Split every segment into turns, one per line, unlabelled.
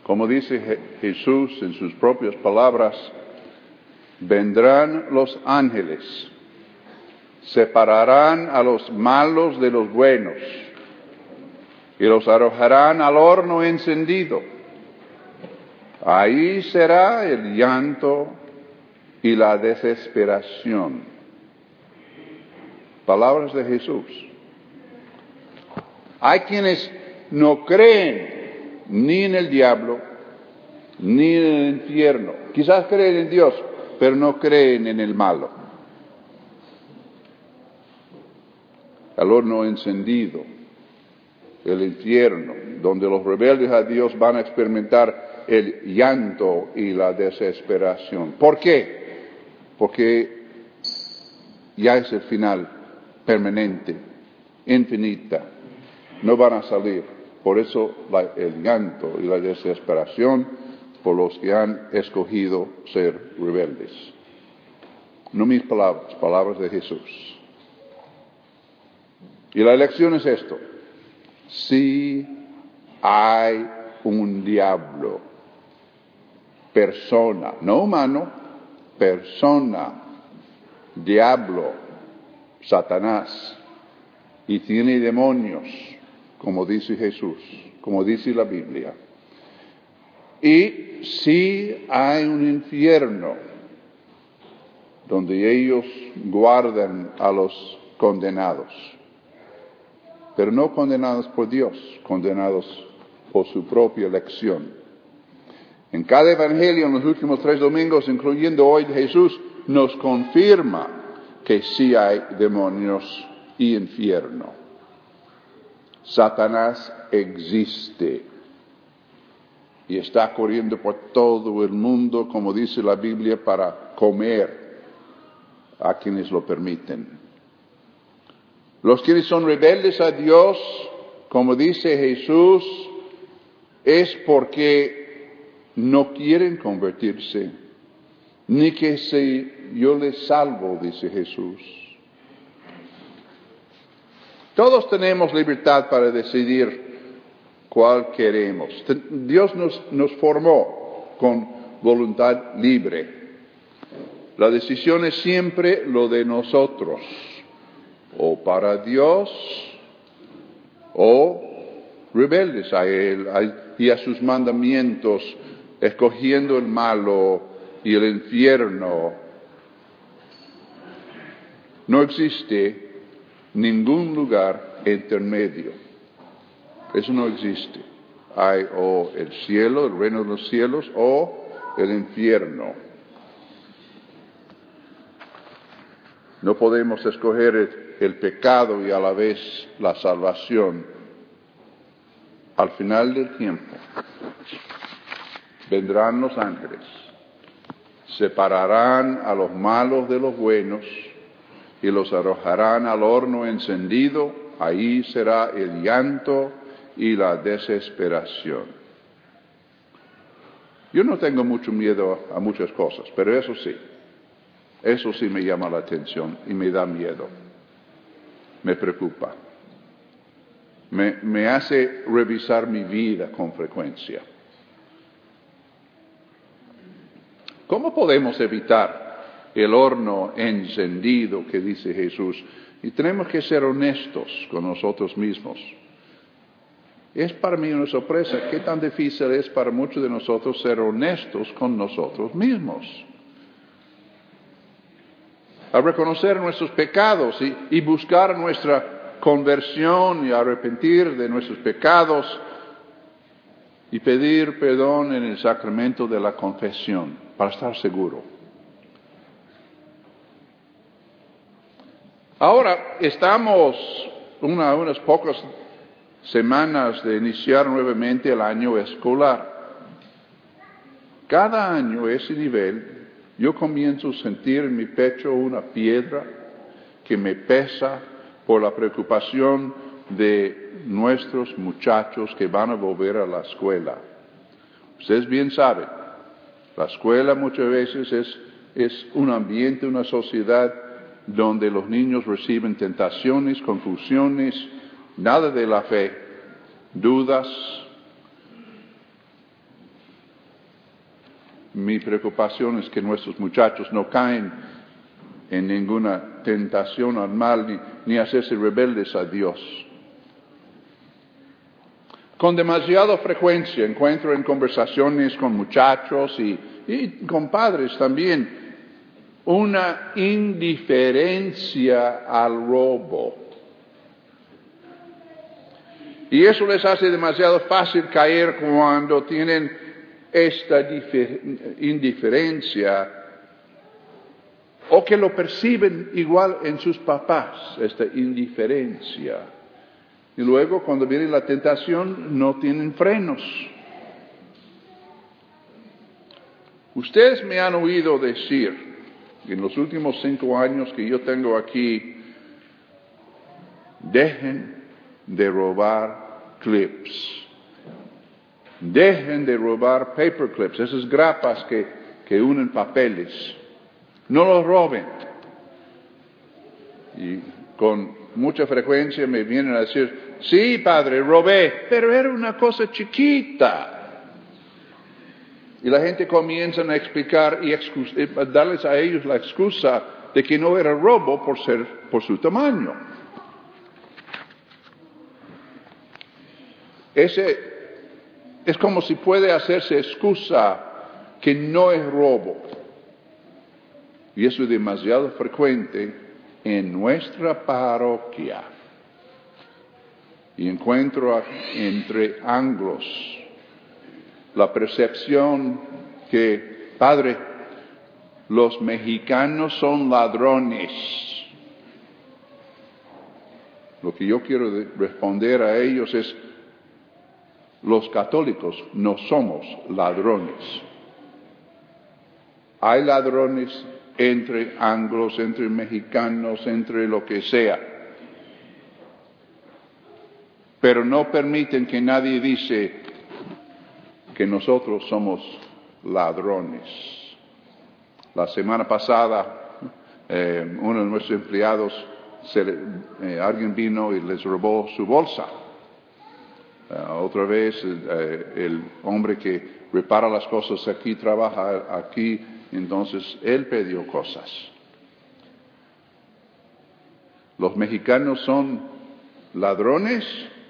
Como dice Jesús en sus propias palabras, vendrán los ángeles, separarán a los malos de los buenos y los arrojarán al horno encendido. Ahí será el llanto y la desesperación. Palabras de Jesús. Hay quienes no creen ni en el diablo, ni en el infierno. Quizás creen en Dios, pero no creen en el malo. El horno encendido, el infierno, donde los rebeldes a Dios van a experimentar el llanto y la desesperación. ¿Por qué? Porque ya es el final permanente, infinita. No van a salir. Por eso el llanto y la desesperación por los que han escogido ser rebeldes. No mis palabras, palabras de Jesús. Y la lección es esto. Sí hay un diablo, persona, no humano, persona, diablo, Satanás, y tiene demonios, como dice Jesús, como dice la Biblia. Y sí hay un infierno, donde ellos guardan a los condenados, pero no condenados por Dios, condenados por su propia elección. En cada evangelio, en los últimos 3 domingos, incluyendo hoy, Jesús nos confirma que sí hay demonios y infierno. Satanás existe y está corriendo por todo el mundo, como dice la Biblia, para comer a quienes lo permiten. Los quienes son rebeldes a Dios, como dice Jesús, es porque no quieren convertirse, ni que si yo les salvo, dice Jesús. Todos tenemos libertad para decidir cuál queremos. Dios nos formó con voluntad libre. La decisión es siempre lo de nosotros. O para Dios, o rebeldes a Él y a sus mandamientos, escogiendo el malo y el infierno. No existe ningún lugar intermedio. Eso no existe. Hay o el cielo, el reino de los cielos, o el infierno. No podemos escoger el pecado y a la vez la salvación. Al final del tiempo, vendrán los ángeles, separarán a los malos de los buenos y los arrojarán al horno encendido. Ahí será el llanto y la desesperación. Yo no tengo mucho miedo a muchas cosas, pero eso sí me llama la atención y me da miedo. Me preocupa. Me hace revisar mi vida con frecuencia. ¿Cómo podemos evitar el horno encendido que dice Jesús? Y tenemos que ser honestos con nosotros mismos. Es para mí una sorpresa qué tan difícil es para muchos de nosotros ser honestos con nosotros mismos. A reconocer nuestros pecados y buscar nuestra conversión y arrepentir de nuestros pecados y pedir perdón en el sacramento de la confesión, para estar seguro. Ahora estamos unas pocas semanas de iniciar nuevamente el año escolar. Cada año ese nivel yo comienzo a sentir en mi pecho una piedra que me pesa por la preocupación de nuestros muchachos que van a volver a la escuela. Ustedes bien saben, la escuela muchas veces es un ambiente, una sociedad donde los niños reciben tentaciones, confusiones, nada de la fe, dudas. Mi preocupación es que nuestros muchachos no caen en ninguna tentación al mal ni hacerse rebeldes a Dios. Con demasiada frecuencia encuentro en conversaciones con muchachos y con padres también una indiferencia al robo. Y eso les hace demasiado fácil caer cuando tienen esta indiferencia o que lo perciben igual en sus papás, esta indiferencia. Y luego cuando viene la tentación no tienen frenos. Ustedes me han oído decir en los últimos 5 años que yo tengo aquí, dejen de robar clips. Dejen de robar paper clips, esas grapas que unen papeles. No los roben. Y con mucha frecuencia me vienen a decir, sí, padre, robé, pero era una cosa chiquita. Y la gente comienza a explicar y darles a ellos la excusa de que no era robo por su tamaño. Es como si puede hacerse excusa que no es robo. Y eso es demasiado frecuente en nuestra parroquia. Y encuentro entre anglos la percepción que, padre, los mexicanos son ladrones. Lo que yo quiero responder a ellos es, los católicos no somos ladrones. Hay ladrones entre anglos, entre mexicanos, entre lo que sea. Pero no permiten que nadie dice que nosotros somos ladrones. La semana pasada, uno de nuestros empleados, alguien vino y les robó su bolsa. Otra vez, el hombre que repara las cosas aquí, trabaja aquí, entonces él pidió cosas. ¿Los mexicanos son ladrones?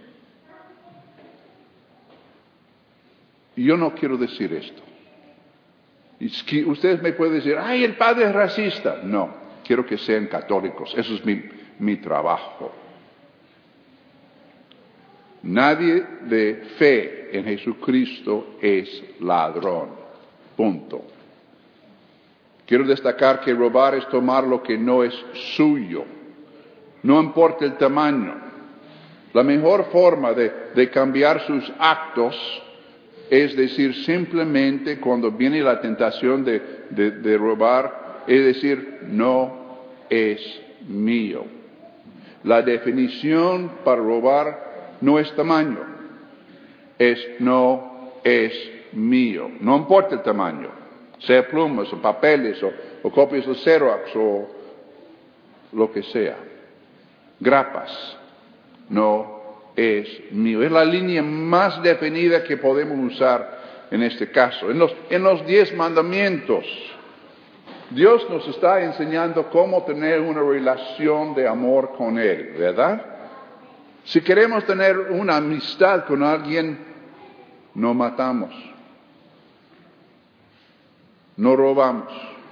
Y yo no quiero decir esto. Y ustedes me pueden decir, ¡ay, el padre es racista! No, quiero que sean católicos. Eso es mi trabajo. Nadie de fe en Jesucristo es ladrón. Punto. Quiero destacar que robar es tomar lo que no es suyo. No importa el tamaño. La mejor forma de cambiar sus actos es decir simplemente cuando viene la tentación de robar, es decir, no es mío. La definición para robar no es tamaño, no es mío. No importa el tamaño, sea plumas o papeles o copias de Xerox o lo que sea. Grapas, no es mío. Es la línea más definida que podemos usar en este caso. En los 10 mandamientos, Dios nos está enseñando cómo tener una relación de amor con Él, ¿verdad? Si queremos tener una amistad con alguien, no matamos, no robamos,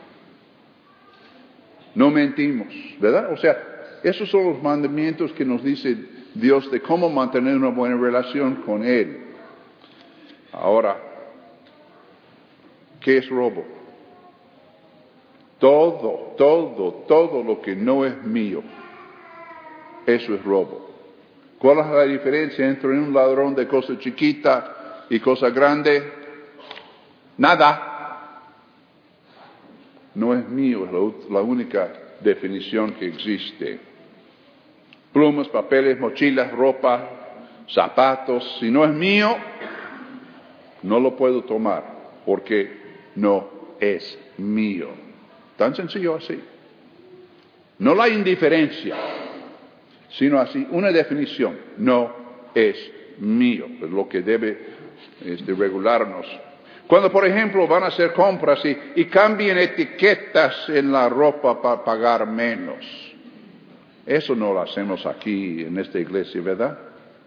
no mentimos, ¿verdad? O sea, esos son los mandamientos que nos dice Dios de cómo mantener una buena relación con Él. Ahora, ¿qué es robo? Todo lo que no es mío, eso es robo. ¿Cuál es la diferencia entre un ladrón de cosa chiquita y cosa grande? Nada. No es mío, es la única definición que existe. Plumas, papeles, mochilas, ropa, zapatos. Si no es mío, no lo puedo tomar porque no es mío. Tan sencillo así. No la indiferencia, sino así, una definición, no es mío, es lo que debe regularnos. Cuando, por ejemplo, van a hacer compras y cambian etiquetas en la ropa para pagar menos. Eso no lo hacemos aquí en esta iglesia, ¿verdad?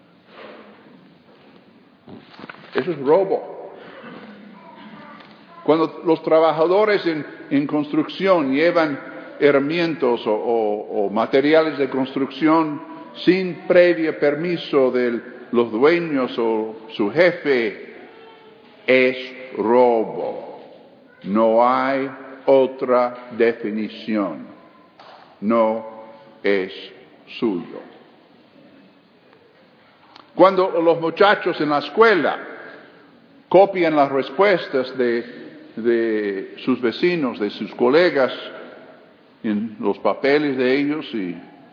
Eso es robo. Cuando los trabajadores en construcción llevan herramientas o materiales de construcción sin previo permiso de los dueños o su jefe, es robo. No hay otra definición. No es suyo. Cuando los muchachos en la escuela copian las respuestas de sus vecinos, de sus colegas, en los papeles de ellos y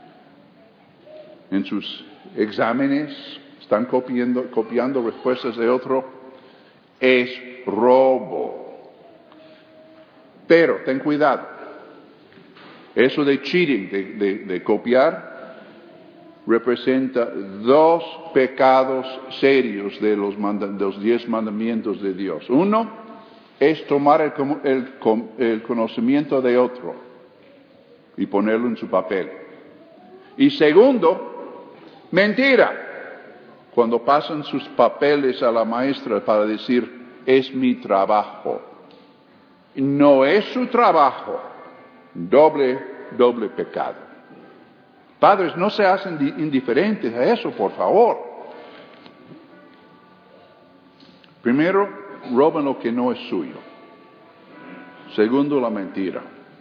en sus exámenes, están copiando respuestas de otro, es robo. Pero ten cuidado, eso de cheating, de copiar, representa 2 pecados serios de los 10 mandamientos de Dios. Uno es tomar el conocimiento de otro y ponerlo en su papel. Y segundo, mentira. Cuando pasan sus papeles a la maestra para decir, es mi trabajo. No es su trabajo. Doble pecado. Padres, no se hacen indiferentes a eso, por favor. Primero, roban lo que no es suyo. Segundo, la mentira.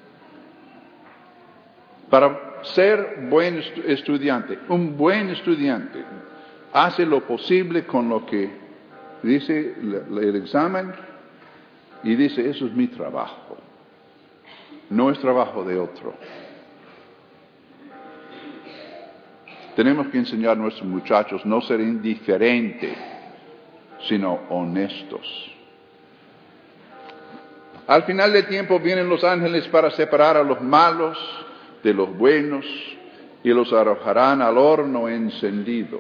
Para ser buen estudiante, un buen estudiante hace lo posible con lo que dice el examen y dice, eso es mi trabajo, no es trabajo de otro. Tenemos que enseñar a nuestros muchachos no ser indiferentes, sino honestos. Al final del tiempo vienen los ángeles para separar a los malos de los buenos y los arrojarán al horno encendido.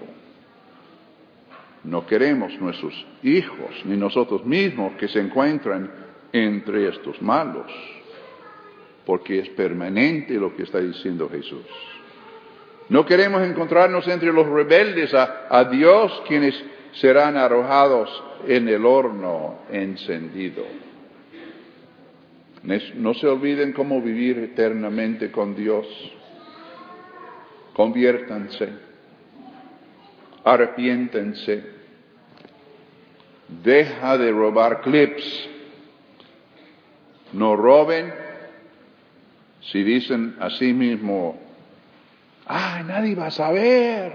No queremos nuestros hijos ni nosotros mismos que se encuentran entre estos malos, porque es permanente lo que está diciendo Jesús. No queremos encontrarnos entre los rebeldes a Dios, quienes serán arrojados en el horno encendido. No se olviden cómo vivir eternamente con Dios. Conviértanse, arrepiéntense, deja de robar clips, no roben. Si dicen a sí mismo, nadie va a saber.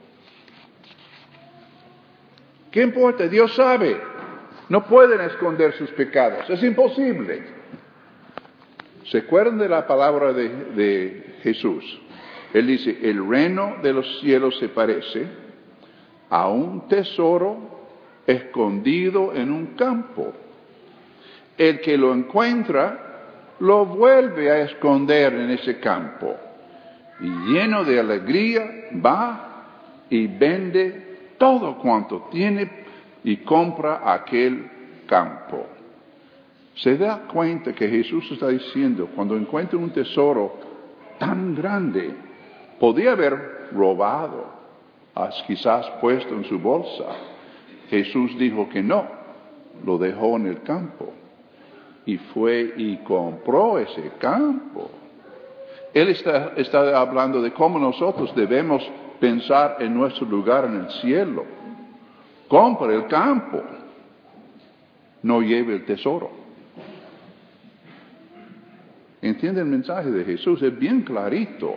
¿Qué importa? Dios sabe. No pueden esconder sus pecados, es imposible. ¿Se acuerdan de la palabra de Jesús? Él dice, el reino de los cielos se parece a un tesoro escondido en un campo. El que lo encuentra, lo vuelve a esconder en ese campo. Y lleno de alegría, va y vende todo cuanto tiene y compra aquel campo. Se da cuenta que Jesús está diciendo, cuando encuentra un tesoro tan grande, podía haber robado, quizás puesto en su bolsa. Jesús dijo que no, lo dejó en el campo y fue y compró ese campo. Él está hablando de cómo nosotros debemos pensar en nuestro lugar en el cielo. Compre el campo, no lleve el tesoro. ¿Entiende el mensaje de Jesús? Es bien clarito.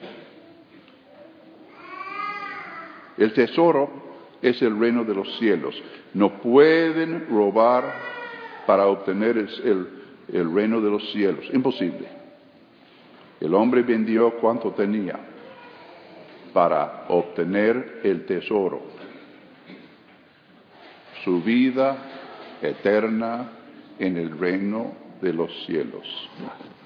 El tesoro es el reino de los cielos. No pueden robar para obtener el reino de los cielos. Imposible. El hombre vendió cuanto tenía para obtener el tesoro. Su vida eterna en el reino de los cielos.